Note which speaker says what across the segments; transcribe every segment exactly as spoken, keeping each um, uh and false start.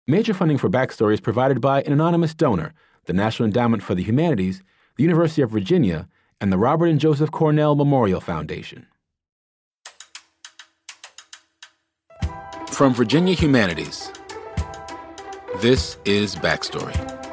Speaker 1: Major funding for Backstory is provided by an anonymous donor, the National Endowment for the Humanities, the University of Virginia, and the Robert and Joseph Cornell Memorial Foundation. From Virginia Humanities, this is Backstory.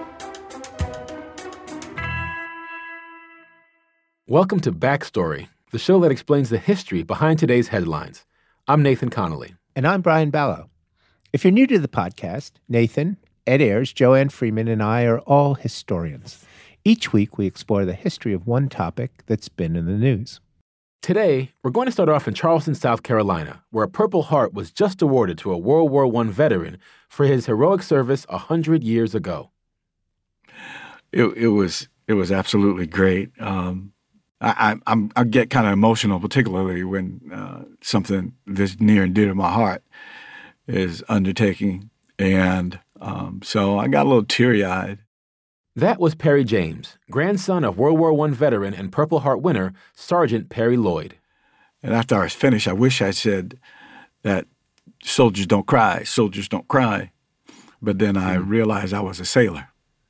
Speaker 1: Welcome to Backstory, the show that explains the history behind today's headlines. I'm Nathan Connolly.
Speaker 2: And I'm Brian Ballow. If you're new to the podcast, Nathan, Ed Ayers, Joanne Freeman, and I are all historians. Each week, we explore the history of one topic that's been in the news.
Speaker 1: Today, we're going to start off in Charleston, South Carolina, where a Purple Heart was just awarded to a World War One veteran for his heroic service a hundred years ago.
Speaker 3: It, it was it was absolutely great. Um, I, I, I'm, I get kind of emotional, particularly when uh, something this near and dear to my heart is undertaking. And um, so I got a little teary-eyed.
Speaker 1: That was Perry James, grandson of World War One veteran and Purple Heart winner, Sergeant Perry Lloyd.
Speaker 3: And after I was finished, I wish I said that soldiers don't cry, soldiers don't cry. But then I mm. realized I was a sailor.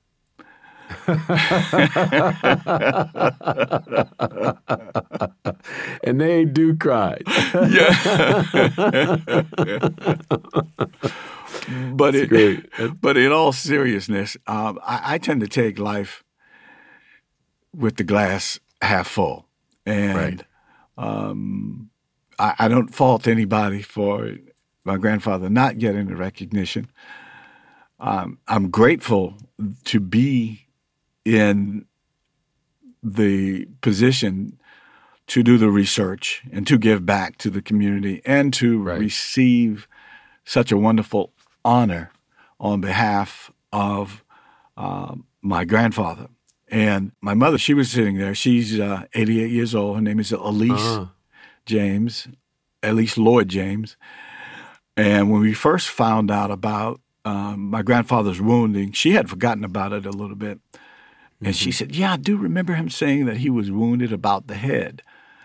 Speaker 1: And they do cry.
Speaker 3: Yeah. But it, but in all seriousness, um, I, I tend to take life with the glass half full, and
Speaker 1: right.
Speaker 3: um, I, I don't fault anybody for my grandfather not getting the recognition. Um, I'm grateful to be in the position to do the research and to give back to the community and to
Speaker 1: right.
Speaker 3: receive such a wonderful honor on behalf of uh, my grandfather. And my mother, she was sitting there. She's uh, eighty-eight years old. Her name is Elise uh-huh. James, Elise Lloyd James. And when we first found out about um, my grandfather's wounding, she had forgotten about it a little bit. And mm-hmm. she said, yeah, I do remember him saying that he was wounded about the head.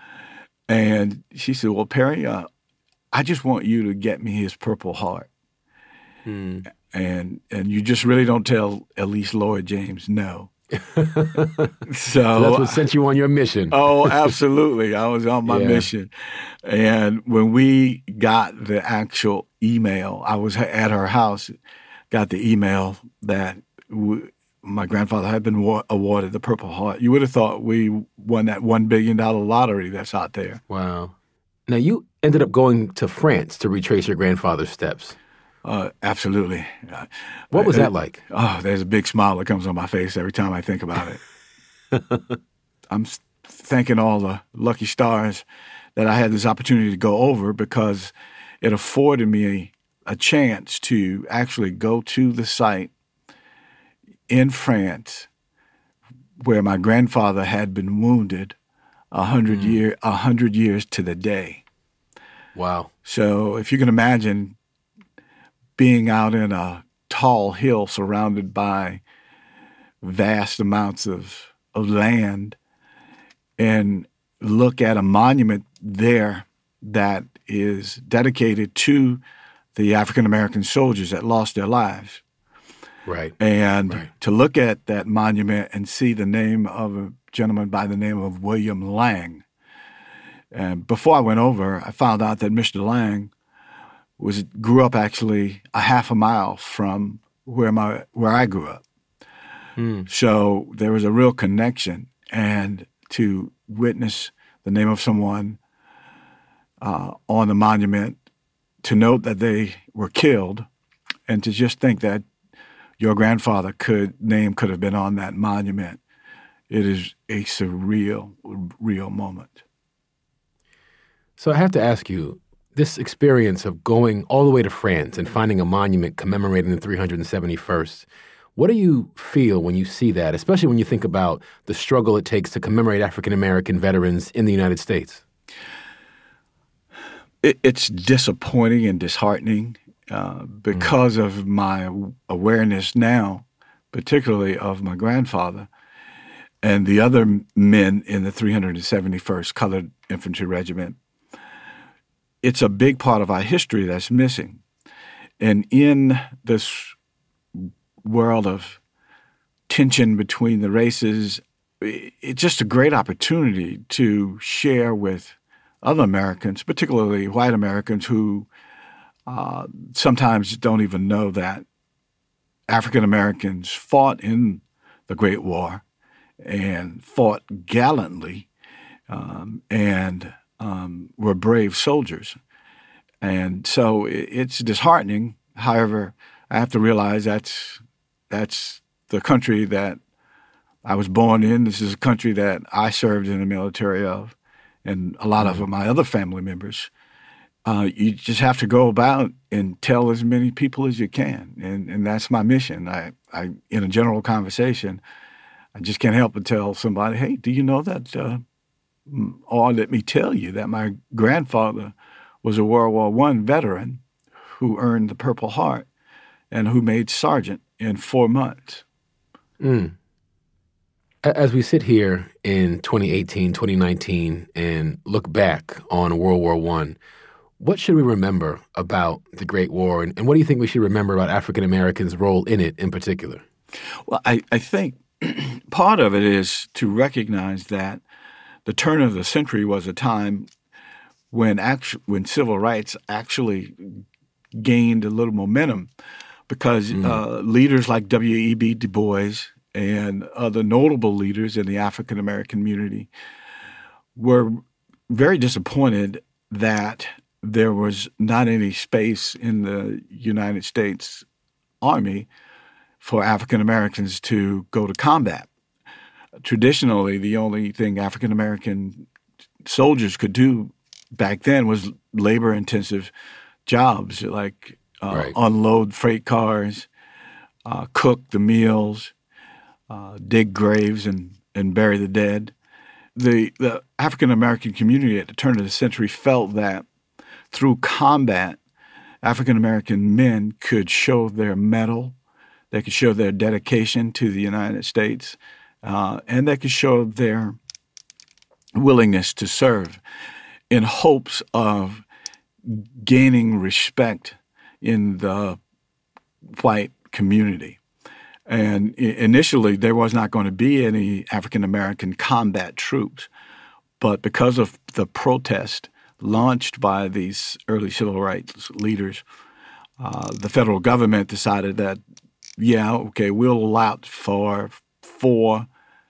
Speaker 3: And she said, well, Perry, uh, I just want you to get me his Purple Heart. Hmm. And and you just really don't tell Elise Lloyd James no. so,
Speaker 1: so that's what sent you on your mission.
Speaker 3: Oh, absolutely. I was on my yeah. mission. And when we got the actual email, I was at her house, got the email that we, my grandfather had been wa- awarded the Purple Heart. You would have thought we won that one billion dollars lottery that's out there.
Speaker 1: Wow. Now, you ended up going to France to retrace your grandfather's steps.
Speaker 3: Uh, absolutely.
Speaker 1: What was
Speaker 3: uh,
Speaker 1: that like?
Speaker 3: Oh, there's a big smile that comes on my face every time I think about it. I'm thanking all the lucky stars that I had this opportunity to go over, because it afforded me a chance to actually go to the site in France where my grandfather had been wounded a hundred mm. year, a hundred years to the day.
Speaker 1: Wow.
Speaker 3: So if you can imagine being out in a tall hill surrounded by vast amounts of, of land and look at a monument there that is dedicated to the African-American soldiers that lost their lives.
Speaker 1: Right.
Speaker 3: And
Speaker 1: right.
Speaker 3: to look at that monument and see the name of a gentleman by the name of William Lang. And before I went over, I found out that Mister Lang was grew up actually a half a mile from where my where I grew up. Hmm. So there was a real connection, and to witness the name of someone uh, on the monument, to note that they were killed, and to just think that your grandfather could name could have been on that monument. It is a surreal, real moment.
Speaker 1: So I have to ask you, this experience of going all the way to France and finding a monument commemorating the three hundred seventy-first, what do you feel when you see that, especially when you think about the struggle it takes to commemorate African-American veterans in the United States?
Speaker 3: It, it's disappointing and disheartening uh, because mm. of my awareness now, particularly of my grandfather and the other men in the three hundred seventy-first Colored Infantry Regiment. It's a big part of our history that's missing. And in this world of tension between the races, it's just a great opportunity to share with other Americans, particularly white Americans, who uh, sometimes don't even know that African Americans fought in the Great War and fought gallantly um, and um, were brave soldiers. And so it's disheartening. However, I have to realize that's that's the country that I was born in. This is a country that I served in the military of, and a lot of my other family members. Uh, you just have to go about and tell as many people as you can, and, and that's my mission. I, I, in a general conversation, I just can't help but tell somebody, hey, do you know that, uh, or let me tell you that my grandfather was a World War One veteran who earned the Purple Heart and who made sergeant in four months.
Speaker 1: Mm. As we sit here in twenty eighteen, twenty nineteen, and look back on World War One, what should we remember about the Great War, and, and what do you think we should remember about African Americans' role in it in particular?
Speaker 3: Well, I, I think part of it is to recognize that the turn of the century was a time when actu- when civil rights actually gained a little momentum, because mm. uh, leaders like W E B Du Bois and other notable leaders in the African American community were very disappointed that there was not any space in the United States Army for African Americans to go to combat. Traditionally, the only thing African American soldiers could do back then was labor-intensive jobs, like uh, right. unload freight cars, uh, cook the meals, uh, dig graves and, and bury the dead. The, the African American community at the turn of the century felt that through combat, African American men could show their mettle, they could show their dedication to the United States, uh, and they could show their willingness to serve in hopes of gaining respect in the white community. And initially, there was not going to be any African American combat troops, but because of the protest launched by these early civil rights leaders, uh, the federal government decided that, yeah, okay, we'll allow for four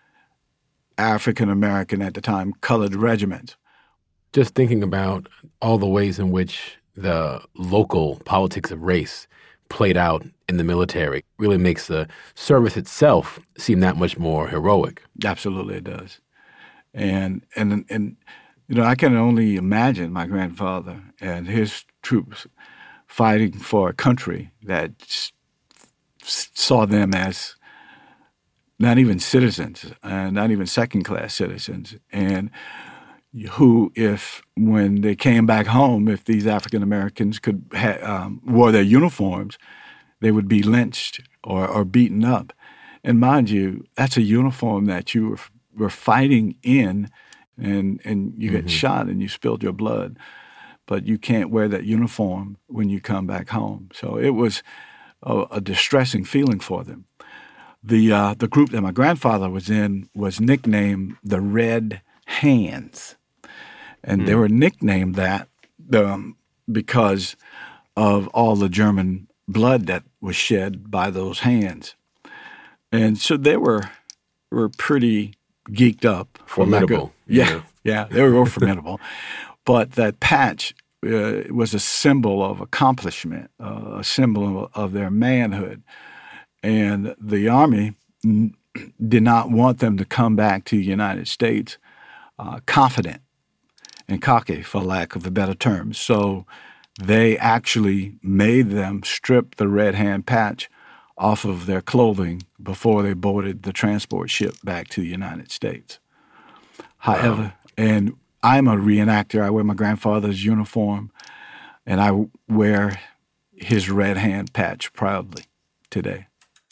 Speaker 3: African American, at the time, colored regiments.
Speaker 1: Just thinking about all the ways in which the local politics of race played out in the military really makes the service itself seem that much more heroic.
Speaker 3: Absolutely, it does. And and and you know, I can only imagine my grandfather and his troops fighting for a country that s- saw them as not even citizens, uh, not even second-class citizens, and who, if when they came back home, if these African Americans could ha- um, wore their uniforms, they would be lynched or, or beaten up. And mind you, that's a uniform that you were, were fighting in, and and you mm-hmm. get shot and you spilled your blood, but you can't wear that uniform when you come back home. So it was a, a distressing feeling for them. The uh, the group that my grandfather was in was nicknamed the Red Hands. And mm. they were nicknamed that um, because of all the German blood that was shed by those hands. And so they were were pretty geeked up.
Speaker 1: Formidable.
Speaker 3: Yeah, yeah, yeah, they were formidable. But that patch uh, was a symbol of accomplishment, uh, a symbol of, of their manhood. And the Army n- did not want them to come back to the United States uh, confident and cocky, for lack of a better term. So they actually made them strip the red hand patch off of their clothing before they boarded the transport ship back to the United States. However, wow. and I'm a reenactor. I wear my grandfather's uniform, and I wear his red hand patch proudly today.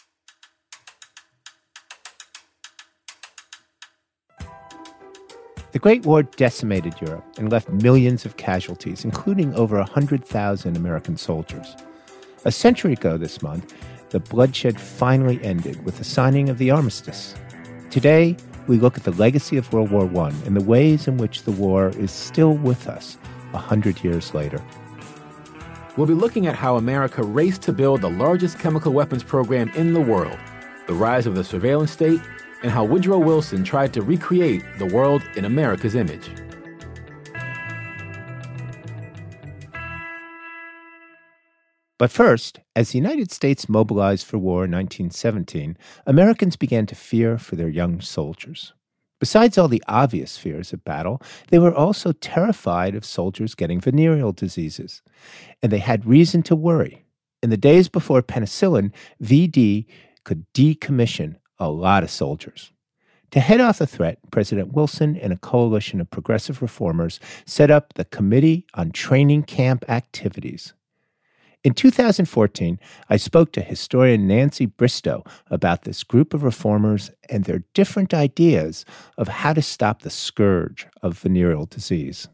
Speaker 2: The Great War decimated Europe and left millions of casualties, including over one hundred thousand American soldiers. A century ago this month, the bloodshed finally ended with the signing of the armistice. Today, we look at the legacy of World War One and the ways in which the war is still with us a hundred years later.
Speaker 1: We'll be looking at how America raced to build the largest chemical weapons program in the world, the rise of the surveillance state, and how Woodrow Wilson tried to recreate the world in America's image.
Speaker 2: But first, as the United States mobilized for war in nineteen seventeen, Americans began to fear for their young soldiers. Besides all the obvious fears of battle, they were also terrified of soldiers getting venereal diseases. And they had reason to worry. In the days before penicillin, V D could decommission a lot of soldiers. To head off the threat, President Wilson and a coalition of progressive reformers set up the Committee on Training Camp Activities. In two thousand fourteen, I spoke to historian Nancy Bristow about this group of reformers and their different ideas of how to stop the scourge of venereal disease.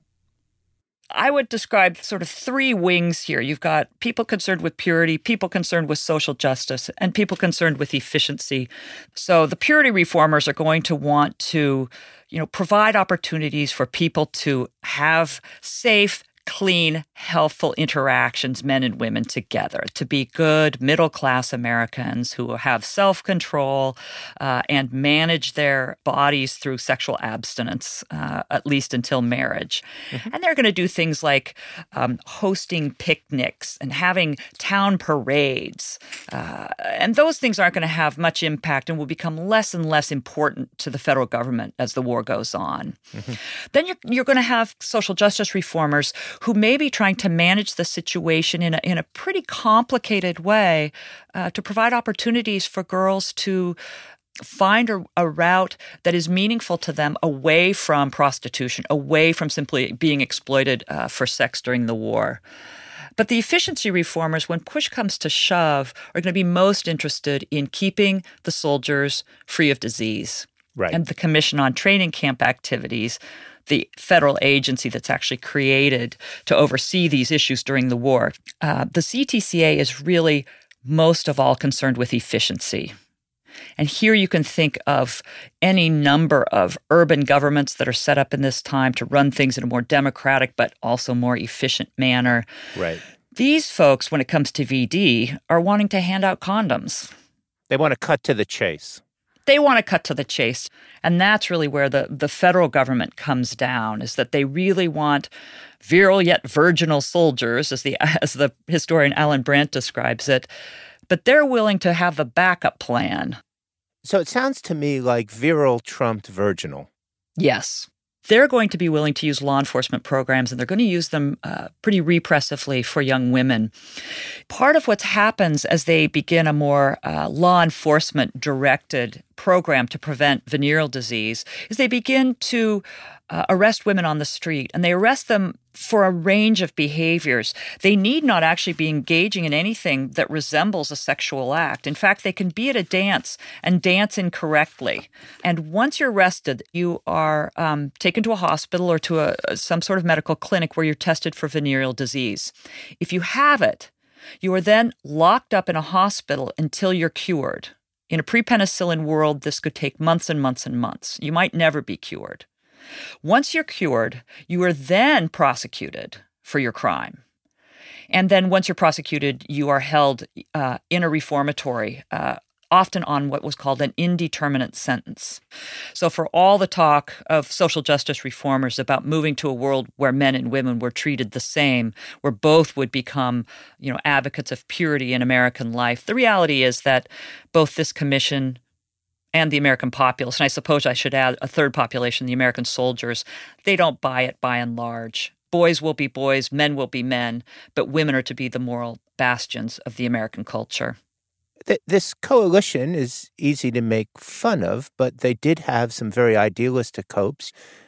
Speaker 4: I would describe sort of three wings here. You've got people concerned with purity, people concerned with social justice, and people concerned with efficiency. So the purity reformers are going to want to, you know, provide opportunities for people to have safe, clean, healthful interactions, men and women together, to be good middle-class Americans who have self-control uh, and manage their bodies through sexual abstinence, uh, at least until marriage. Mm-hmm. And they're going to do things like um, hosting picnics and having town parades. Uh, and those things aren't going to have much impact and will become less and less important to the federal government as the war goes on. Mm-hmm. Then you're, you're going to have social justice reformers who may be trying to manage the situation in a, in a pretty complicated way uh, to provide opportunities for girls to find a, a route that is meaningful to them away from prostitution, away from simply being exploited uh, for sex during the war. But the efficiency reformers, when push comes to shove, are going to be most interested in keeping the soldiers free of disease.
Speaker 2: Right.
Speaker 4: And the Commission on Training Camp Activities, the federal agency that's actually created to oversee these issues during the war, uh, the C T C A is really most of all concerned with efficiency. And here you can think of any number of urban governments that are set up in this time to run things in a more democratic but also more efficient manner.
Speaker 2: Right.
Speaker 4: These folks, when it comes to V D, are wanting to hand out condoms.
Speaker 2: They want to cut to the chase.
Speaker 4: They want to cut to the chase. And that's really where the, the federal government comes down, is that they really want virile yet virginal soldiers, as the as the historian Alan Brandt describes it, but they're willing to have the backup plan.
Speaker 2: So it sounds to me like virile trumped virginal.
Speaker 4: Yes. They're going to be willing to use law enforcement programs, and they're going to use them uh, pretty repressively for young women. Part of what happens as they begin a more uh, law enforcement directed program to prevent venereal disease is they begin to uh, arrest women on the street, and they arrest them for a range of behaviors. They need not actually be engaging in anything that resembles a sexual act. In fact, they can be at a dance and dance incorrectly. And once you're arrested, you are um, taken to a hospital or to a, some sort of medical clinic where you're tested for venereal disease. If you have it, you are then locked up in a hospital until you're cured. In a pre-penicillin world, this could take months and months and months. You might never be cured. Once you're cured, you are then prosecuted for your crime. And then once you're prosecuted, you are held uh, in a reformatory, uh, often on what was called an indeterminate sentence. So for all the talk of social justice reformers about moving to a world where men and women were treated the same, where both would become, you know, advocates of purity in American life, the reality is that both this commission and the American populace, and I suppose I should add a third population, the American soldiers, they don't buy it by and large. Boys will be boys, men will be men, but women are to be the moral bastions of the American culture.
Speaker 2: This coalition is easy to make fun of, but they did have some very idealistic hopes.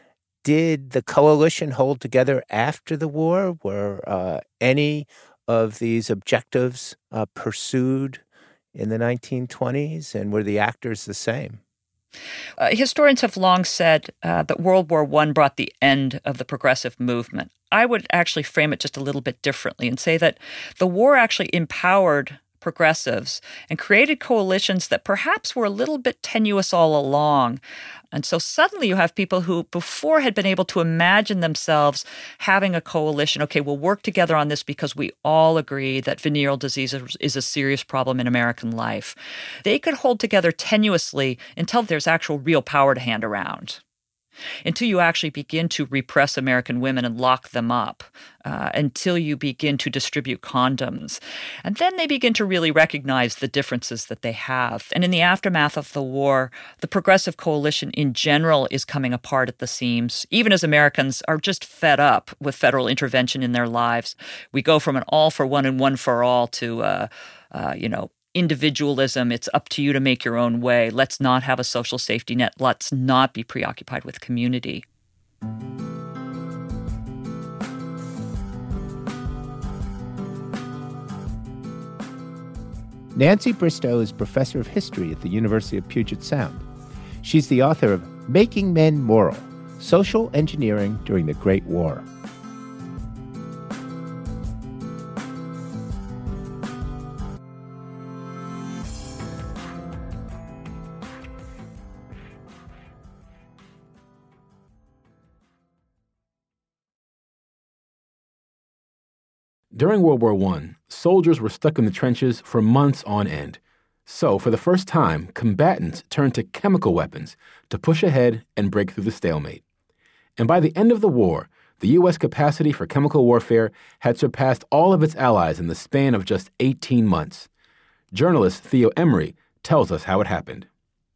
Speaker 2: Did the coalition hold together after the war? Were uh, any of these objectives uh, pursued in the nineteen twenties, and were the actors the same?
Speaker 4: Uh, historians have long said uh, that World War One brought the end of the progressive movement. I would actually frame it just a little bit differently and say that the war actually empowered progressives and created coalitions that perhaps were a little bit tenuous all along. And so suddenly you have people who before had been able to imagine themselves having a coalition. Okay, we'll work together on this because we all agree that venereal disease is a serious problem in American life. They could hold together tenuously until there's actual real power to hand around, until you actually begin to repress American women and lock them up, uh, until you begin to distribute condoms. And then they begin to really recognize the differences that they have. And in the aftermath of the war, the progressive coalition in general is coming apart at the seams, even as Americans are just fed up with federal intervention in their lives. We go from an all for one and one for all to, uh, uh, you know, individualism. It's up to you to make your own way. Let's not have a social safety net. Let's not be preoccupied with community.
Speaker 2: Nancy Bristow is professor of history at the University of Puget Sound. She's the author of Making Men Moral: Social Engineering During the Great War.
Speaker 1: During World War One, soldiers were stuck in the trenches for months on end. So, for the first time, combatants turned to chemical weapons to push ahead and break through the stalemate. And by the end of the war, the U S capacity for chemical warfare had surpassed all of its allies in the span of just eighteen months. Journalist Theo Emery tells us how it happened.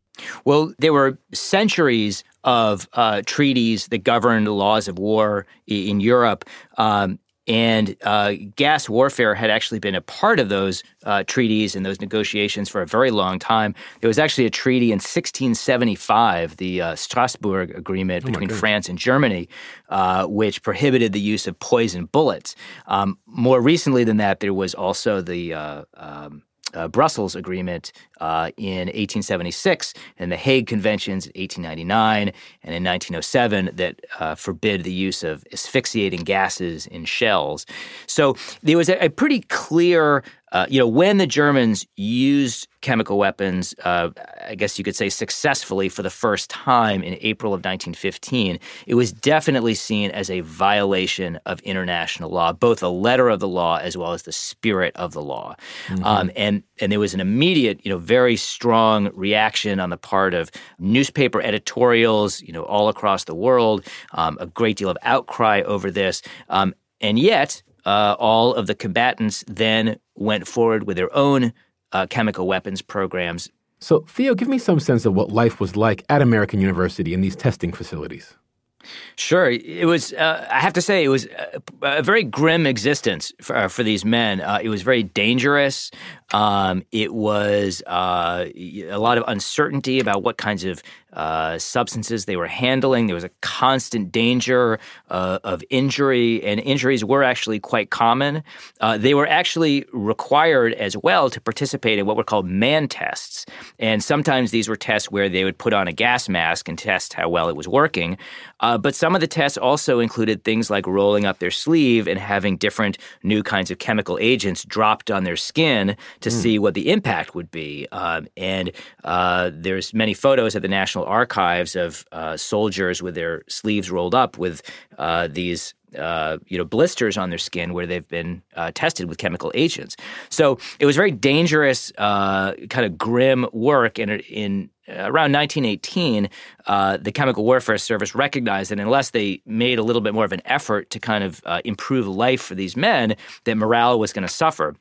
Speaker 5: Well, there were centuries of uh, treaties that governed the laws of war in Europe. Um, And uh, gas warfare had actually been a part of those uh, treaties and those negotiations for a very long time. There was actually a treaty in sixteen seventy-five, the uh, Strasbourg Agreement
Speaker 1: oh
Speaker 5: between France and Germany, uh, which prohibited the use of poison bullets. Um, more recently than that, there was also the uh, um, Uh, Brussels Agreement uh, in eighteen seventy-six and the Hague Conventions in eighteen ninety-nine and in nineteen oh seven that uh, forbid the use of asphyxiating gases in shells. So there was a, a pretty clear, uh, you know, when the Germans used chemical weapons, uh, I guess you could say successfully for the first time in April of nineteen fifteen, it was definitely seen as a violation of international law, both the letter of the law as well as the spirit of the law. Mm-hmm. Um, and and there was an immediate, you know, very strong reaction on the part of newspaper editorials, you know, all across the world, um, a great deal of outcry over this. Um, and yet, uh, all of the combatants then went forward with their own Uh, chemical weapons programs.
Speaker 1: So, Theo, give me some sense of what life was like at American University in these testing facilities.
Speaker 5: Sure. It was, uh, I have to say, it was a, a very grim existence for, uh, for these men. Uh, it was very dangerous. Um, it was uh, a lot of uncertainty about what kinds of uh, substances they were handling. There was a constant danger uh, of injury, and injuries were actually quite common. Uh, they were actually required as well to participate in what were called man tests. And sometimes these were tests where they would put on a gas mask and test how well it was working. Uh, but some of the tests also included things like rolling up their sleeve and having different new kinds of chemical agents dropped on their skin to mm. see what the impact would be. Um, and uh, there's many photos at the National Archives of uh, soldiers with their sleeves rolled up with uh, these Uh, you know, blisters on their skin where they've been uh, tested with chemical agents. So it was very dangerous, uh, kind of grim work. And in uh, around nineteen eighteen, uh, the Chemical Warfare Service recognized that unless they made a little bit more of an effort to kind of uh, improve life for these men, that morale was going to suffer.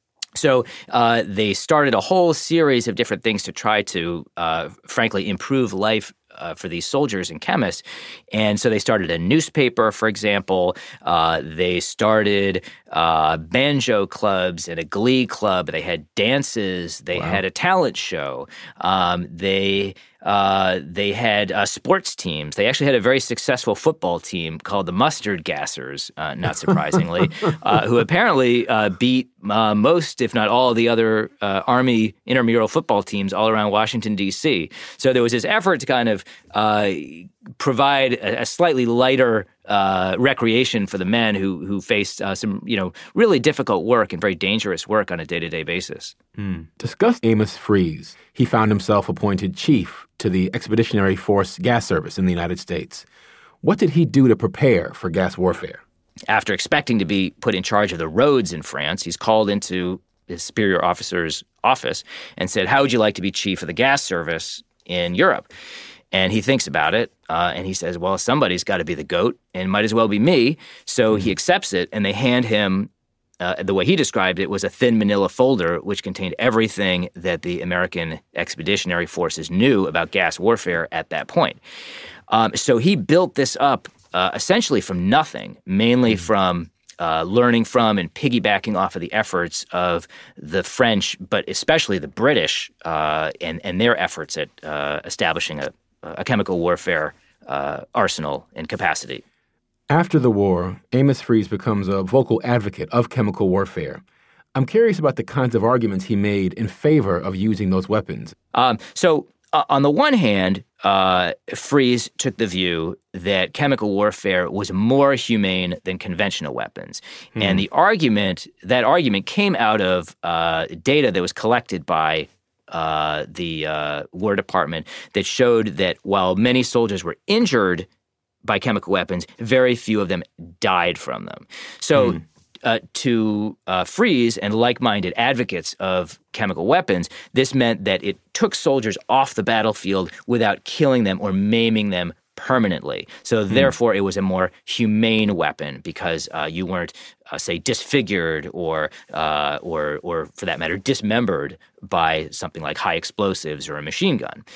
Speaker 5: So uh, they started a whole series of different things to try to, uh, frankly, improve life Uh, for these soldiers and chemists. And so they started a newspaper, for example. Uh, they started uh, banjo clubs and a glee club. They had dances. They wow. had a talent show. Um, they uh, they had uh, sports teams. They actually had a very successful football team called the Mustard Gassers, uh, not surprisingly, uh, who apparently uh, beat uh, most, if not all, the other uh, Army intramural football teams all around Washington, D C. So there was this effort to kind of uh, provide a, a slightly lighter uh, recreation for the men who who faced uh, some, you know, really difficult work and very dangerous work on a day-to-day basis.
Speaker 1: Mm. Discuss Amos Freeze. He found himself appointed chief to the Expeditionary Force Gas Service in the United States. What did he do to prepare for gas warfare?
Speaker 5: After expecting to be put in charge of the roads in France, he's called into his superior officer's office and said, "How would you like to be chief of the gas service in Europe?" And he thinks about it, uh, and he says, well, somebody's got to be the goat, and might as well be me. So he accepts it, and they hand him, uh, the way he described it, was a thin manila folder which contained everything that the American Expeditionary Forces knew about gas warfare at that point. Um, so he built this up uh, essentially from nothing, mainly from uh, learning from and piggybacking off of the efforts of the French, but especially the British uh, and, and their efforts at uh, establishing a a chemical warfare uh, arsenal and capacity.
Speaker 1: After the war, Amos Freeze becomes a vocal advocate of chemical warfare. I'm curious about the kinds of arguments he made in favor of using those weapons.
Speaker 5: Um, so uh, on the one hand, uh, Freeze took the view that chemical warfare was more humane than conventional weapons. Hmm. And the argument, that argument came out of uh, data that was collected by Uh, the uh, War Department that showed that while many soldiers were injured by chemical weapons, very few of them died from them. So mm. uh, to uh, Freeze and like-minded advocates of chemical weapons, this meant that it took soldiers off the battlefield without killing them or maiming them permanently. So mm. therefore, it was a more humane weapon because uh, you weren't, uh, say, disfigured or, uh, or, or for that matter, dismembered by something like high explosives or a machine gun.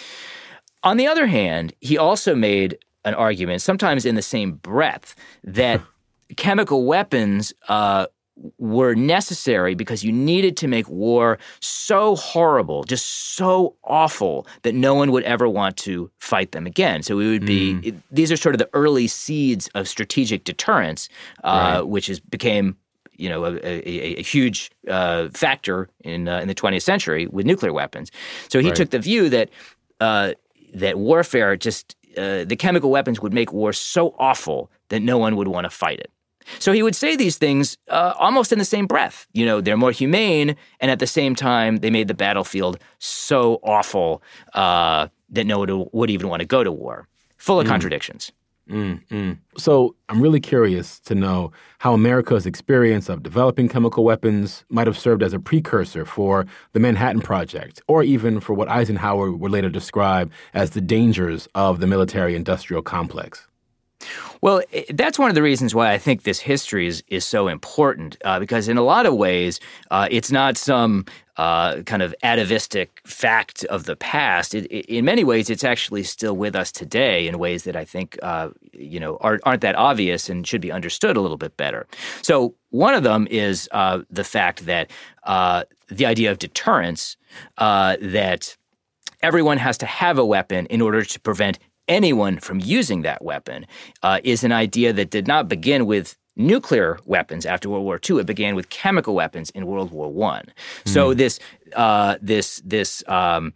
Speaker 5: On the other hand, he also made an argument, sometimes in the same breath, that chemical weapons uh, were necessary because you needed to make war so horrible, just so awful, that no one would ever want to fight them again. So it would be, mm. it, these are sort of the early seeds of strategic deterrence, uh, right. which is became, you know, a, a, a huge uh, factor in uh, in the twentieth century with nuclear weapons. So he
Speaker 1: right.
Speaker 5: took the view that uh, that warfare just, uh, the chemical weapons would make war so awful that no one would want to fight it. So he would say these things uh, almost in the same breath. You know, they're more humane, and at the same time, they made the battlefield so awful uh, that no one would even want to go to war. Full of mm. contradictions.
Speaker 1: Mm, mm. So I'm really curious to know how America's experience of developing chemical weapons might have served as a precursor for the Manhattan Project, or even for what Eisenhower would later describe as the dangers of the military-industrial complex.
Speaker 5: Well, that's one of the reasons why I think this history is is so important, uh, because in a lot of ways, uh, it's not some uh, kind of atavistic fact of the past. It, it, in many ways, it's actually still with us today in ways that I think uh, you know aren't, aren't that obvious and should be understood a little bit better. So one of them is uh, the fact that uh, the idea of deterrence, uh, that everyone has to have a weapon in order to prevent anyone from using that weapon, uh, is an idea that did not begin with nuclear weapons after World War Two. It began with chemical weapons in World War One. Mm. So this uh, this this um,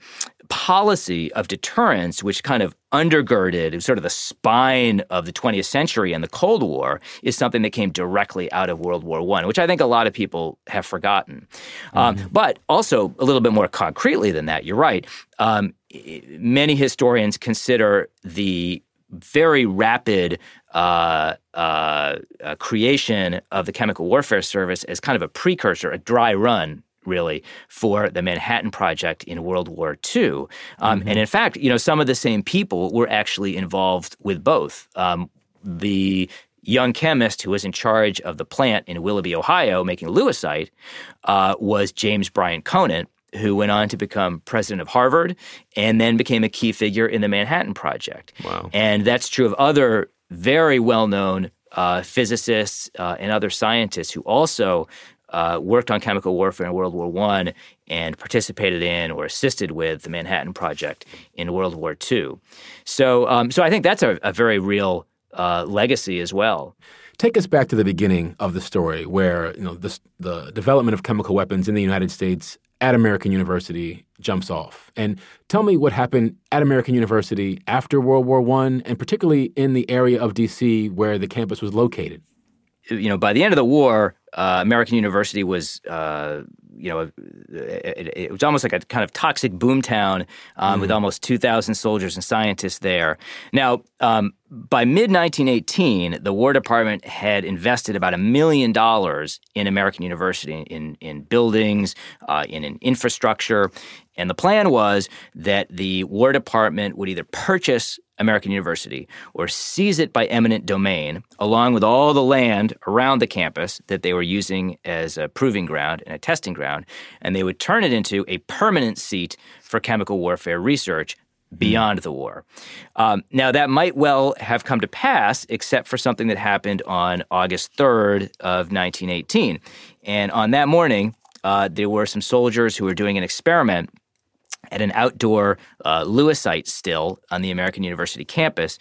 Speaker 5: policy of deterrence, which kind of undergirded sort of the spine of the twentieth century and the Cold War, is something that came directly out of World War One, which I think a lot of people have forgotten. Mm. Um, but also a little bit more concretely than that, you're right. Um, many historians consider the very rapid uh, uh, uh, creation of the Chemical Warfare Service as kind of a precursor, a dry run, really, for the Manhattan Project in World War Two. Um, mm-hmm. And in fact, you know, some of the same people were actually involved with both. Um, the young chemist who was in charge of the plant in Willoughby, Ohio, making lewisite, uh, was James Bryant Conant, who went on to become president of Harvard and then became a key figure in the Manhattan Project.
Speaker 1: Wow.
Speaker 5: And that's true of other very well-known uh, physicists uh, and other scientists who also uh, worked on chemical warfare in World War One and participated in or assisted with the Manhattan Project in World War Two. So, um, so I think that's a, a very real uh, legacy as well.
Speaker 1: Take us back to the beginning of the story where, you know, this, the development of chemical weapons in the United States at American University jumps off. And tell me what happened at American University after World War One, and particularly in the area of D C where the campus was located.
Speaker 5: You know, by the end of the war, uh, American University was, uh, you know, it, it was almost like a kind of toxic boomtown um, mm. with almost two thousand soldiers and scientists there. Now, um, by mid nineteen eighteen, the War Department had invested about a million dollars in American University, in in buildings, uh, in, in infrastructure. And the plan was that the War Department would either purchase American University or seize it by eminent domain, along with all the land around the campus that they were using as a proving ground and a testing ground, and they would turn it into a permanent seat for chemical warfare research beyond the war. Um, now, that might well have come to pass, except for something that happened on August third of nineteen eighteen. And on that morning, uh, there were some soldiers who were doing an experiment at an outdoor uh, Lewisite still on the American University campus,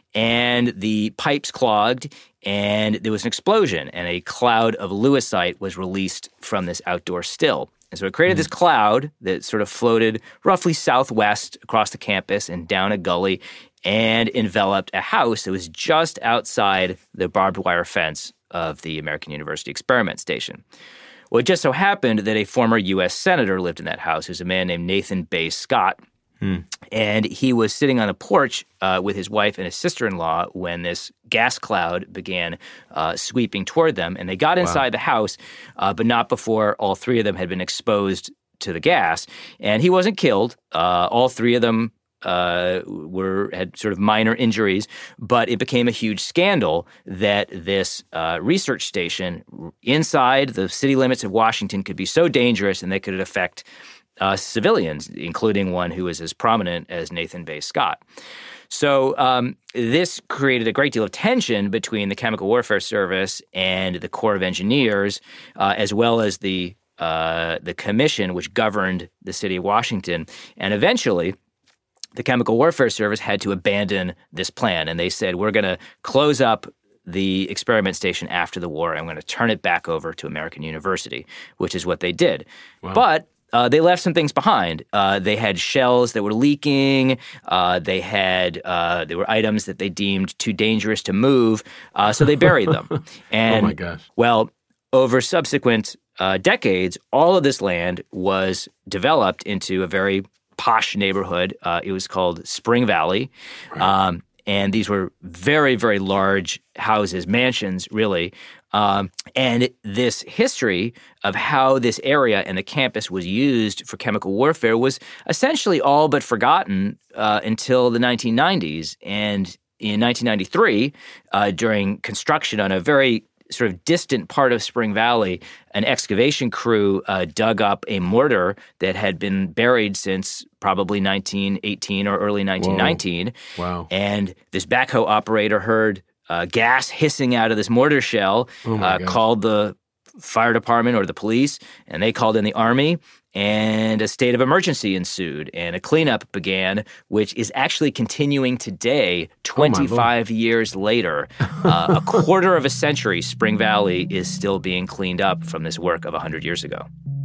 Speaker 5: and the pipes clogged, and there was an explosion, and a cloud of Lewisite was released from this outdoor still. And so it created this cloud that sort of floated roughly southwest across the campus and down a gully and enveloped a house that was just outside the barbed wire fence of the American University experiment station. Well, it just so happened that a former U S senator lived in that house. Who's a man named Nathan Bay Scott. Hmm. And he was sitting on a porch uh, with his wife and his sister-in-law when this gas cloud began uh, sweeping toward them. And they got inside wow. the house, uh, but not before all three of them had been exposed to the gas. And he wasn't killed. Uh, all three of them uh, were had sort of minor injuries, but it became a huge scandal that this uh, research station inside the city limits of Washington could be so dangerous and they could affect Uh, civilians, including one who was as prominent as Nathan Bay Scott. So um, this created a great deal of tension between the Chemical Warfare Service and the Corps of Engineers, uh, as well as the uh, the commission which governed the city of Washington. And eventually, the Chemical Warfare Service had to abandon this plan, and they said, we're going to close up the experiment station after the war, and I'm going to turn it back over to American University, which is what they did. Wow. But Uh, they left some things behind. Uh, they had shells that were leaking. Uh, they had uh, there were items that they deemed too dangerous to move, uh, so they buried them. And,
Speaker 1: oh my gosh!
Speaker 5: Well, over subsequent uh, decades, all of this land was developed into a very posh neighborhood. Uh, it was called Spring Valley, right. um, and these were very, very large houses, mansions, really. Um, and this history of how this area and the campus was used for chemical warfare was essentially all but forgotten uh, until the nineteen nineties. And in nineteen ninety-three, uh, during construction on a very sort of distant part of Spring Valley, an excavation crew uh, dug up a mortar that had been buried since probably nineteen eighteen or early nineteen nineteen.
Speaker 1: Whoa. Wow.
Speaker 5: And this backhoe operator heard Uh, gas hissing out of this mortar shell,
Speaker 1: oh
Speaker 5: uh, called the fire department or the police, and they called in the army, and a state of emergency ensued, and a cleanup began, which is actually continuing today, twenty-five oh years later. Uh, a quarter of a century, Spring Valley is still being cleaned up from this work of one hundred years ago.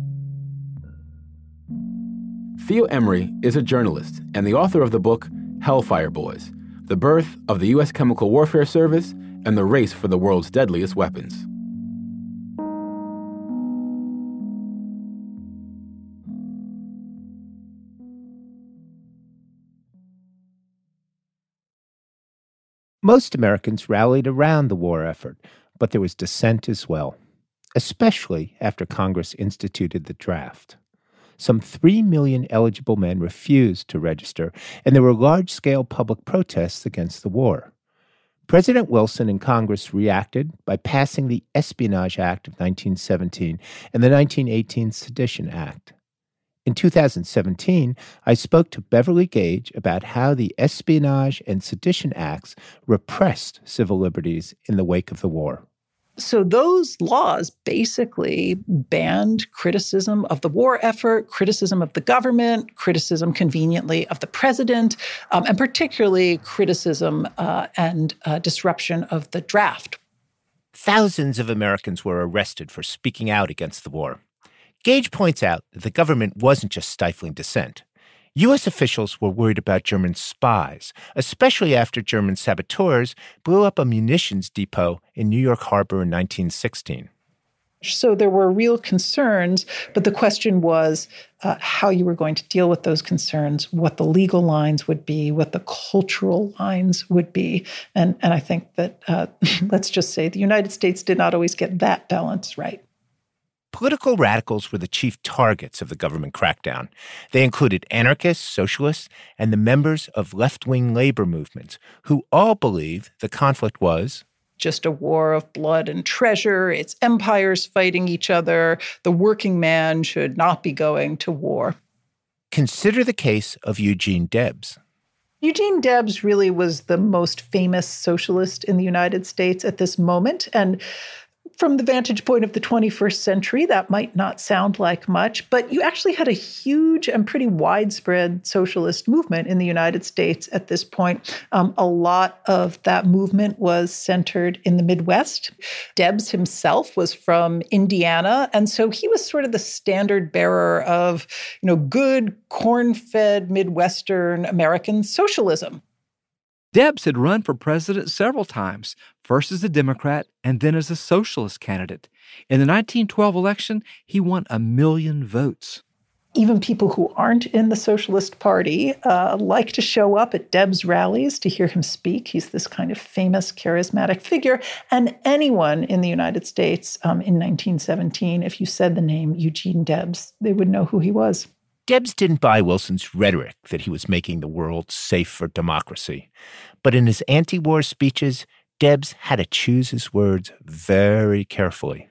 Speaker 1: Theo Emery is a journalist and the author of the book Hellfire Boys: The Birth of the U S Chemical Warfare Service and the Race for the World's Deadliest Weapons.
Speaker 2: Most Americans rallied around the war effort, but there was dissent as well, especially after Congress instituted the draft. Some three million eligible men refused to register, and there were large-scale public protests against the war. President Wilson and Congress reacted by passing the Espionage Act of nineteen seventeen and the nineteen eighteen Sedition Act. In two thousand seventeen, I spoke to Beverly Gage about how the Espionage and Sedition Acts repressed civil liberties in the wake of the war.
Speaker 6: So those laws basically banned criticism of the war effort, criticism of the government, criticism, conveniently, of the president, um, and particularly criticism uh, and uh, disruption of the draft.
Speaker 2: Thousands of Americans were arrested for speaking out against the war. Gage points out that the government wasn't just stifling dissent. U S officials were worried about German spies, especially after German saboteurs blew up a munitions depot in New York Harbor in nineteen sixteen.
Speaker 6: So there were real concerns, but the question was uh, how you were going to deal with those concerns, what the legal lines would be, what the cultural lines would be. And, and I think that, uh, let's just say, the United States did not always get that balance right.
Speaker 2: Political radicals were the chief targets of the government crackdown. They included anarchists, socialists, and the members of left-wing labor movements, who all believed the conflict was
Speaker 6: just a war of blood and treasure. It's empires fighting each other. The working man should not be going to war.
Speaker 2: Consider the case of Eugene Debs.
Speaker 6: Eugene Debs really was the most famous socialist in the United States at this moment. And from the vantage point of the twenty-first century, that might not sound like much, but you actually had a huge and pretty widespread socialist movement in the United States at this point. Um, a lot of that movement was centered in the Midwest. Debs himself was from Indiana, and so he was sort of the standard bearer of, you know, good, corn-fed Midwestern American socialism.
Speaker 7: Debs had run for president several times, first as a Democrat and then as a socialist candidate. In the nineteen twelve election, he won a million votes.
Speaker 6: Even people who aren't in the Socialist Party uh, like to show up at Debs rallies to hear him speak. He's this kind of famous, charismatic figure. And anyone in the United States um, in nineteen seventeen, if you said the name Eugene Debs, they would know who he was.
Speaker 2: Debs didn't buy Wilson's rhetoric that he was making the world safe for democracy. But in his anti-war speeches, Debs had to choose his words very carefully.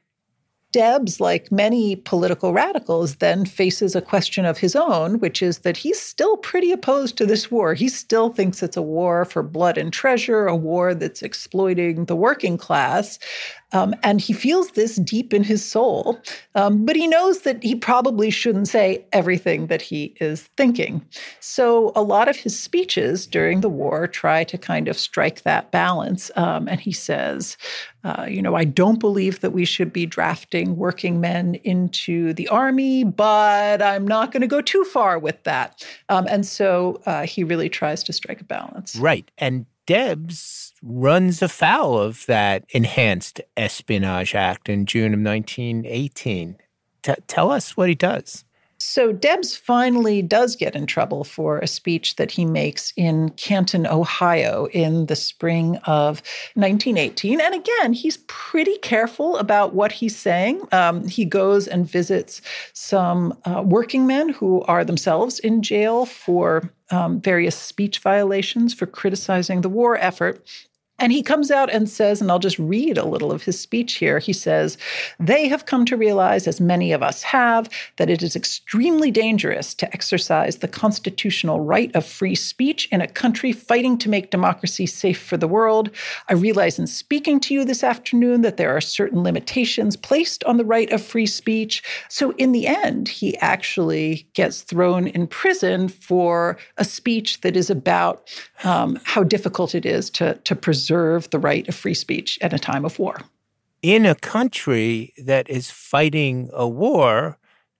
Speaker 6: Debs, like many political radicals, then faces a question of his own, which is that he's still pretty opposed to this war. He still thinks it's a war for blood and treasure, a war that's exploiting the working class. Um, and he feels this deep in his soul. Um, but he knows that he probably shouldn't say everything that he is thinking. So a lot of his speeches during the war try to kind of strike that balance. Um, and he says, uh, you know, I don't believe that we should be drafting working men into the army, but I'm not going to go too far with that. Um, and so uh, he really tries to strike a balance.
Speaker 2: Right. And Debs runs afoul of that enhanced Espionage Act in June of nineteen eighteen. T- tell us what he does.
Speaker 6: So Debs finally does get in trouble for a speech that he makes in Canton, Ohio in the spring of nineteen eighteen. And again, he's pretty careful about what he's saying. Um, he goes and visits some uh, working men who are themselves in jail for um, various speech violations for criticizing the war effort. And he comes out and says, and I'll just read a little of his speech here. He says, "They have come to realize, as many of us have, that it is extremely dangerous to exercise the constitutional right of free speech in a country fighting to make democracy safe for the world. I realize in speaking to you this afternoon that there are certain limitations placed on the right of free speech." So in the end, he actually gets thrown in prison for a speech that is about um, how difficult it is to, to preserve Preserve the right of free speech at a time of war.
Speaker 2: In a country that is fighting a war,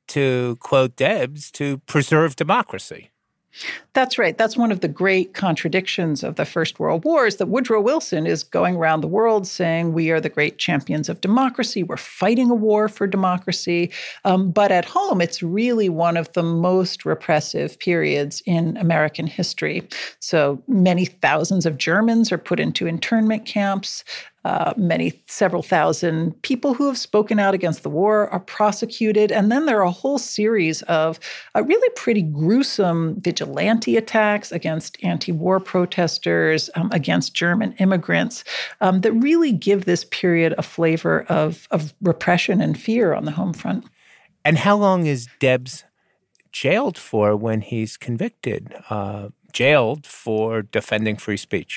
Speaker 2: to quote Debs, to preserve democracy.
Speaker 6: That's right. That's one of the great contradictions of the First World War is that Woodrow Wilson is going around the world saying we are the great champions of democracy. We're fighting a war for democracy. Um, but at home, it's really one of the most repressive periods in American history. So many thousands of Germans are put into internment camps. Uh, many, several thousand people who have spoken out against the war are prosecuted. And then there are a whole series of uh, really pretty gruesome vigilante attacks against anti-war protesters, um, against German immigrants, um, that really give this period a flavor of, of repression and fear on the home front.
Speaker 2: And how long is Debs jailed for when he's convicted, uh, jailed for defending free speech?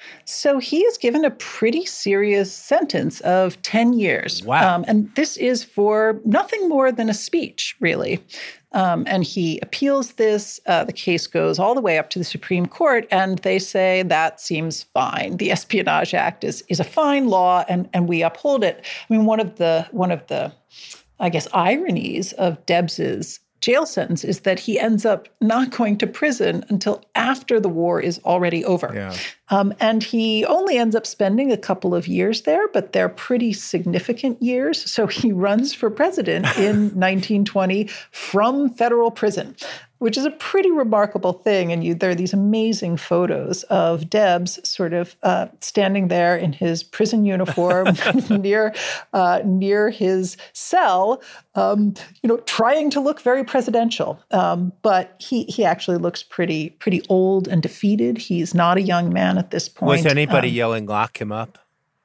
Speaker 6: So he is given a pretty serious sentence of ten years.
Speaker 2: Wow.
Speaker 6: Um, and this is for nothing more than a speech, really. Um, and he appeals this. Uh, the case goes all the way up to the Supreme Court, and they say that seems fine. The Espionage Act is is a fine law, and, and we uphold it. I mean, one of the one of the I guess, ironies of Debs's jail sentence is that he ends up not going to prison until after the war is already over.
Speaker 2: Yeah.
Speaker 6: Um, and he only ends up spending a couple of years there, but they're pretty significant years. So he runs for president in nineteen twenty from federal prison, which is a pretty remarkable thing. And you, there are these amazing photos of Debs sort of uh, standing there in his prison uniform near uh, near his cell, um, you know, trying to look very presidential. Um, but he he actually looks pretty pretty old and defeated. He's not a young man at this point.
Speaker 2: Was anybody
Speaker 6: um,
Speaker 2: yelling, "Lock him up"?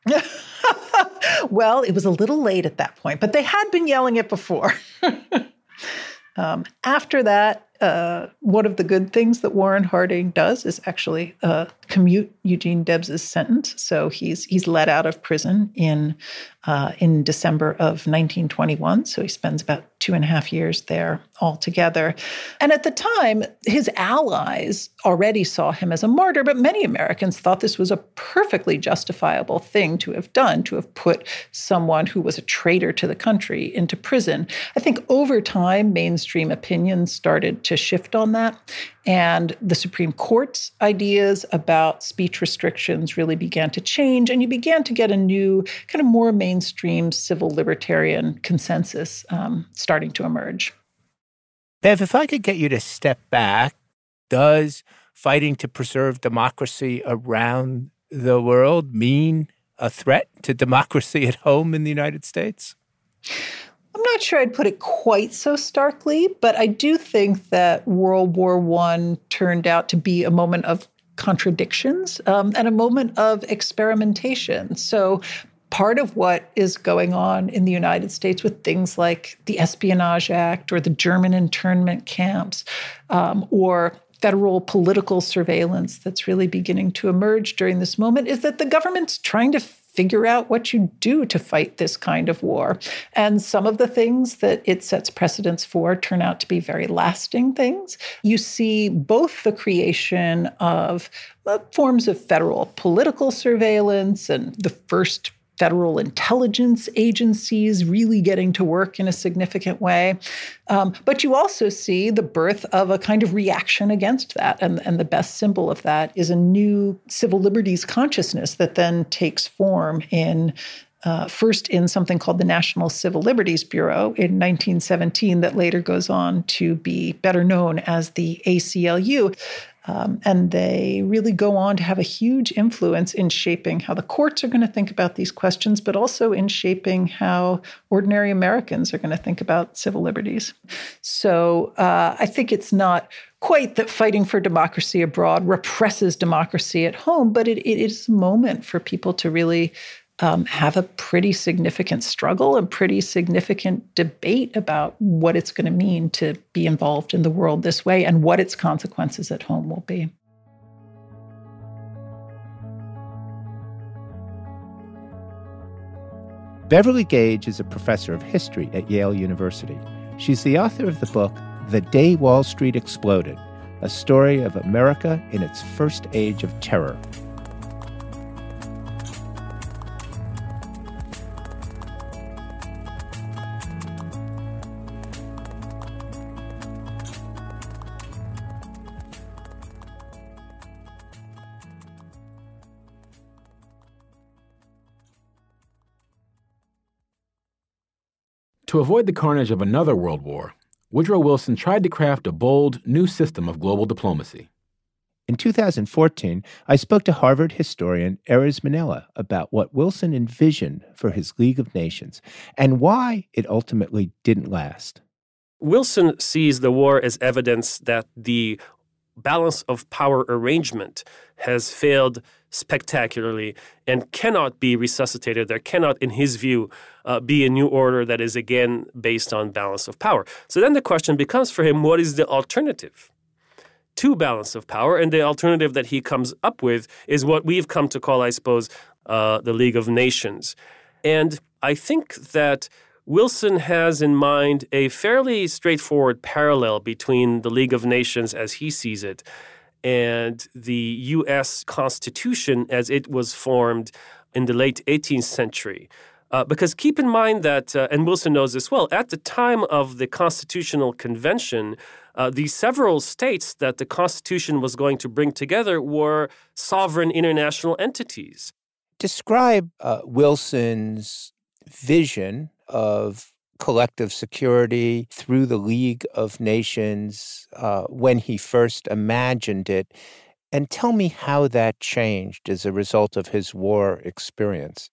Speaker 6: Well, it was a little late at that point, but they had been yelling it before. um, after that, Uh, one of the good things that Warren Harding does is actually uh, commute Eugene Debs's sentence. So he's he's let out of prison in uh, in December of nineteen twenty-one. So he spends about two and a half years there altogether. And at the time, his allies already saw him as a martyr, but many Americans thought this was a perfectly justifiable thing to have done, to have put someone who was a traitor to the country into prison. I think over time, mainstream opinion started to shift on that. And the Supreme Court's ideas about speech restrictions really began to change. And you began to get a new, kind of more mainstream civil libertarian consensus um, starting to emerge.
Speaker 2: Bev, if I could get you to step back, does fighting to preserve democracy around the world mean a threat to democracy at home in the United States?
Speaker 6: I'm not sure I'd put it quite so starkly, but I do think that World War One turned out to be a moment of contradictions um, and a moment of experimentation. So part of what is going on in the United States with things like the Espionage Act or the German internment camps um, or federal political surveillance that's really beginning to emerge during this moment is that the government's trying to figure out what you do to fight this kind of war. And some of the things that it sets precedents for turn out to be very lasting things. You see both the creation of uh, forms of federal political surveillance and the first federal intelligence agencies really getting to work in a significant way. Um, but you also see the birth of a kind of reaction against that. And, and the best symbol of that is a new civil liberties consciousness that then takes form in Uh, first in something called the National Civil Liberties Bureau in nineteen seventeen that later goes on to be better known as the A C L U. Um, and they really go on to have a huge influence in shaping how the courts are going to think about these questions, but also in shaping how ordinary Americans are going to think about civil liberties. So uh, I think it's not quite that fighting for democracy abroad represses democracy at home, but it, it is a moment for people to really Um, have a pretty significant struggle and pretty significant debate about what it's going to mean to be involved in the world this way and what its consequences at home will be.
Speaker 2: Beverly Gage is a professor of history at Yale University. She's the author of the book, The Day Wall Street Exploded, a story of America in its first age of terror.
Speaker 1: To avoid the carnage of another world war, Woodrow Wilson tried to craft a bold, new system of global diplomacy.
Speaker 2: In two thousand fourteen, I spoke to Harvard historian Erez Manila about what Wilson envisioned for his League of Nations and why it ultimately didn't last.
Speaker 8: Wilson sees the war as evidence that the balance of power arrangement has failed spectacularly and cannot be resuscitated. There cannot, in his view, uh, be a new order that is again based on balance of power. So then the question becomes for him, what is the alternative to balance of power? And the alternative that he comes up with is what we've come to call, I suppose, uh, the League of Nations. And I think that Wilson has in mind a fairly straightforward parallel between the League of Nations as he sees it and the U S Constitution as it was formed in the late eighteenth century. Uh, because keep in mind that, uh, and Wilson knows this well, at the time of the Constitutional Convention, uh, the several states that the Constitution was going to bring together were sovereign international entities.
Speaker 2: Describe uh, Wilson's vision of collective security through the League of Nations uh, when he first imagined it, and tell me how that changed as a result of his war experience.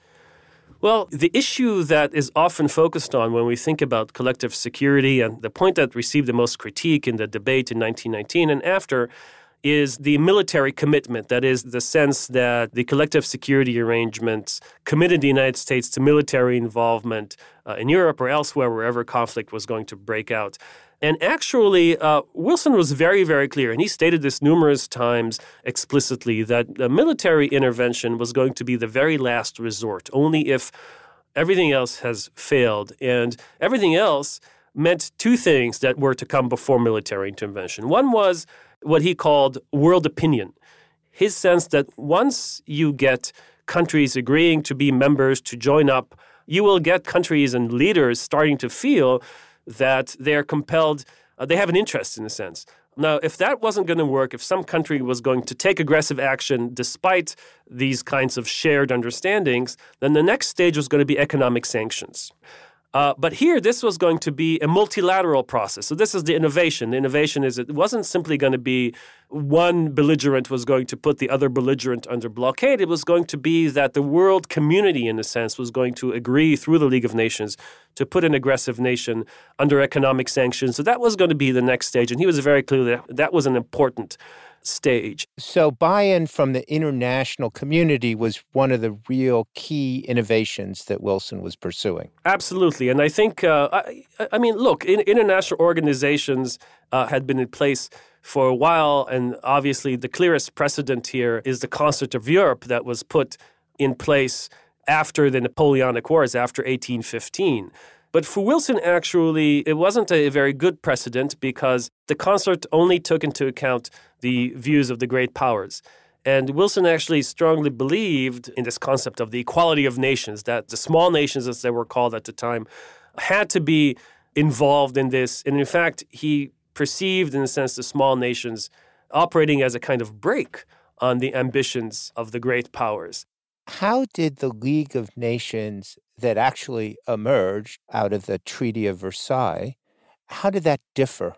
Speaker 8: Well, the issue that is often focused on when we think about collective security, and the point that received the most critique in the debate in nineteen nineteen and after, is the military commitment. That is, the sense that the collective security arrangements committed the United States to military involvement uh, in Europe or elsewhere, wherever conflict was going to break out. And actually, uh, Wilson was very, very clear, and he stated this numerous times explicitly, that the military intervention was going to be the very last resort, only if everything else has failed. And everything else meant two things that were to come before military intervention. One was what he called world opinion, his sense that once you get countries agreeing to be members, to join up, you will get countries and leaders starting to feel that they're compelled, uh, they have an interest in a sense. Now, if that wasn't going to work, if some country was going to take aggressive action despite these kinds of shared understandings, then the next stage was going to be economic sanctions. Uh, but here, this was going to be a multilateral process. So this is the innovation. The innovation is it wasn't simply going to be one belligerent was going to put the other belligerent under blockade. It was going to be that the world community, in a sense, was going to agree through the League of Nations to put an aggressive nation under economic sanctions. So that was going to be the next stage. And he was very clear that that was an important stage.
Speaker 2: So buy-in from the international community was one of the real key innovations that Wilson was pursuing.
Speaker 8: Absolutely. And I think, uh, I, I mean, look, in, international organizations uh, had been in place for a while, and obviously the clearest precedent here is the Concert of Europe that was put in place after the Napoleonic Wars, after eighteen fifteen. But for Wilson, actually, it wasn't a very good precedent because the concert only took into account the views of the great powers. And Wilson actually strongly believed in this concept of the equality of nations, that the small nations, as they were called at the time, had to be involved in this. And in fact, he perceived, in a sense, the small nations operating as a kind of brake on the ambitions of the great powers.
Speaker 2: How did the League of Nations that actually emerged out of the Treaty of Versailles, how did that differ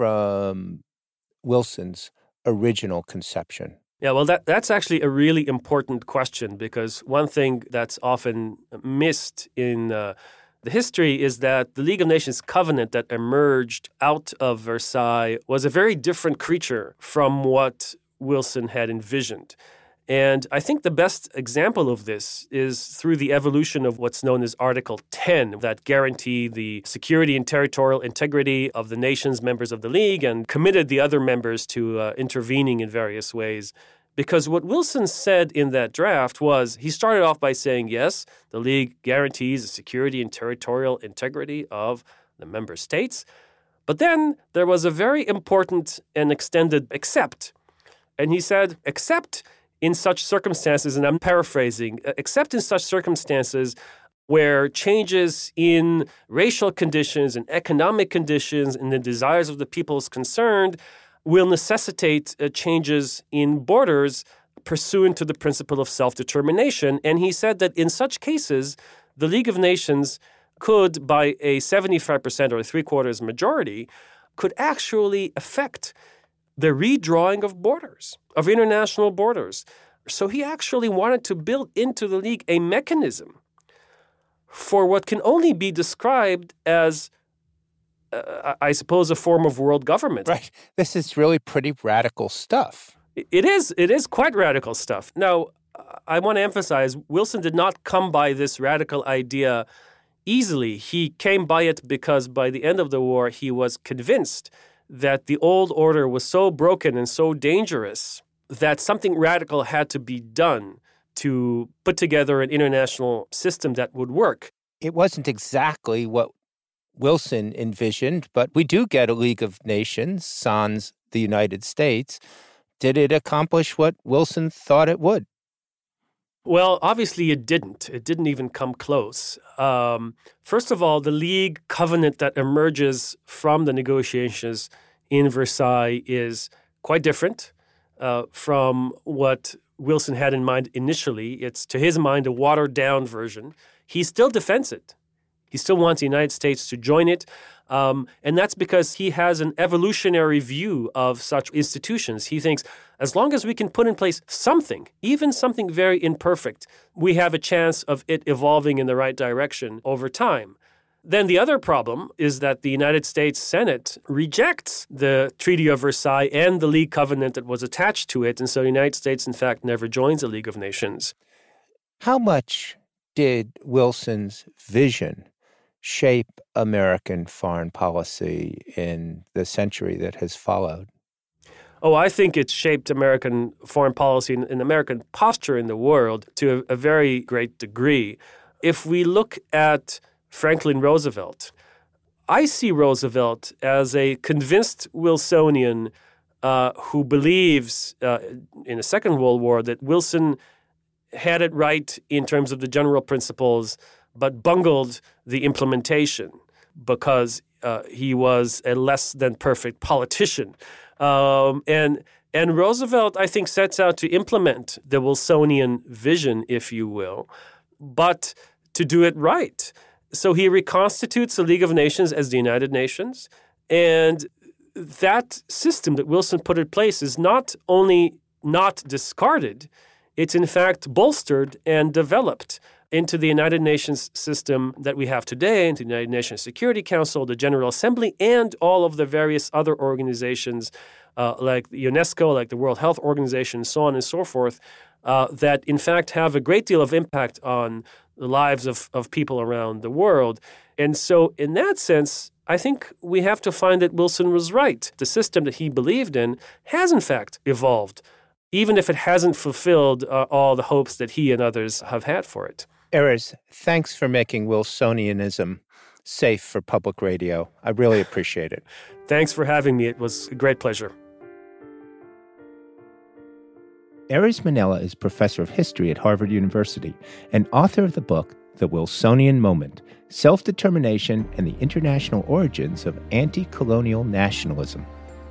Speaker 2: from Wilson's original conception?
Speaker 8: Yeah, well, that, that's actually a really important question, because one thing that's often missed in uh, the history is that the League of Nations covenant that emerged out of Versailles was a very different creature from what Wilson had envisioned. And I think the best example of this is through the evolution of what's known as Article ten, that guaranteed the security and territorial integrity of the nations members of the League and committed the other members to uh, intervening in various ways. Because what Wilson said in that draft was, he started off by saying, yes, the League guarantees the security and territorial integrity of the member states. But then there was a very important and extended except. And he said, except in such circumstances, and I'm paraphrasing, except in such circumstances where changes in racial conditions and economic conditions and the desires of the peoples concerned will necessitate uh, changes in borders pursuant to the principle of self-determination. And he said that in such cases, the League of Nations could, by a seventy-five percent or a three-quarters majority, could actually affect the redrawing of borders, of international borders. So he actually wanted to build into the League a mechanism for what can only be described as, uh, I suppose, a form of world government.
Speaker 2: Right. This is really pretty radical stuff.
Speaker 8: It is. It is quite radical stuff. Now, I want to emphasize, Wilson did not come by this radical idea easily. He came by it because by the end of the war, he was convinced that the old order was so broken and so dangerous that something radical had to be done to put together an international system that would work.
Speaker 2: It wasn't exactly what Wilson envisioned, but we do get a League of Nations, sans the United States. Did it accomplish what Wilson thought it would?
Speaker 8: Well, obviously it didn't. It didn't even come close. Um, first of all, the League covenant that emerges from the negotiations in Versailles is quite different uh, from what Wilson had in mind initially. It's, to his mind, a watered-down version. He still defends it. He still wants the United States to join it. Um, and that's because he has an evolutionary view of such institutions. He thinks as long as we can put in place something, even something very imperfect, we have a chance of it evolving in the right direction over time. Then the other problem is that the United States Senate rejects the Treaty of Versailles and the League Covenant that was attached to it. And so the United States, in fact, never joins the League of Nations.
Speaker 2: How much did Wilson's vision shape American foreign policy in the century that has followed?
Speaker 8: Oh, I think it's shaped American foreign policy and, and American posture in the world to a, a very great degree. If we look at Franklin Roosevelt, I see Roosevelt as a convinced Wilsonian uh, who believes uh, in the Second World War that Wilson had it right in terms of the general principles, but bungled the implementation because uh, he was a less than perfect politician. Um, and and Roosevelt, I think, sets out to implement the Wilsonian vision, if you will, but to do it right. So he reconstitutes the League of Nations as the United Nations, and that system that Wilson put in place is not only not discarded, it's in fact bolstered and developed into the United Nations system that we have today, into the United Nations Security Council, the General Assembly, and all of the various other organizations uh, like UNESCO, like the World Health Organization, so on and so forth, uh, that in fact have a great deal of impact on the lives of, of people around the world. And so in that sense, I think we have to find that Wilson was right. The system that he believed in has in fact evolved, even if it hasn't fulfilled uh, all the hopes that he and others have had for it.
Speaker 2: Erez, thanks for making Wilsonianism safe for public radio. I really appreciate it.
Speaker 8: Thanks for having me. It was a great pleasure.
Speaker 2: Erez Manela is professor of history at Harvard University and author of the book, The Wilsonian Moment, Self-Determination and the International Origins of Anti-Colonial Nationalism.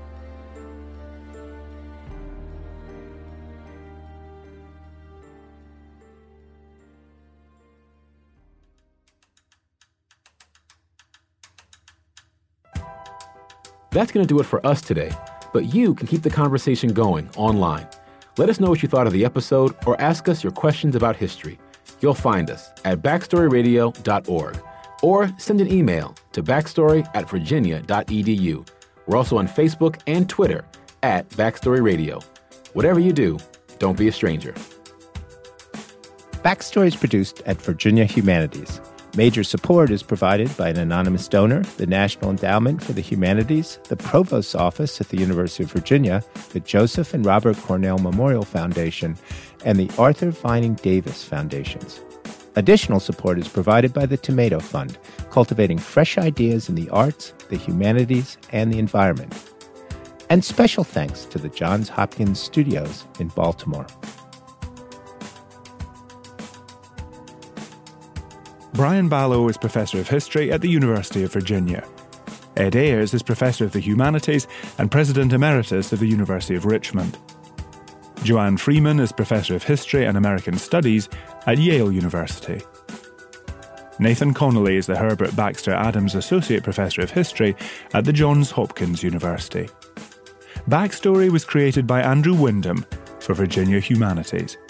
Speaker 1: That's going to do it for us today, but you can keep the conversation going online. Let us know what you thought of the episode or ask us your questions about history. You'll find us at backstory radio dot org or send an email to backstory at virginia dot e d u. We're also on Facebook and Twitter at Backstory Radio. Whatever you do, don't be a stranger.
Speaker 2: Backstory is produced at Virginia Humanities. Major support is provided by an anonymous donor, the National Endowment for the Humanities, the Provost's Office at the University of Virginia, the Joseph and Robert Cornell Memorial Foundation, and the Arthur Vining Davis Foundations. Additional support is provided by the Tomato Fund, cultivating fresh ideas in the arts, the humanities, and the environment. And special thanks to the Johns Hopkins Studios in Baltimore.
Speaker 9: Brian Balogh is Professor of History at the University of Virginia. Ed Ayers is Professor of the Humanities and President Emeritus of the University of Richmond. Joanne Freeman is Professor of History and American Studies at Yale University. Nathan Connolly is the Herbert Baxter Adams Associate Professor of History at the Johns Hopkins University. Backstory was created by Andrew Wyndham for Virginia Humanities.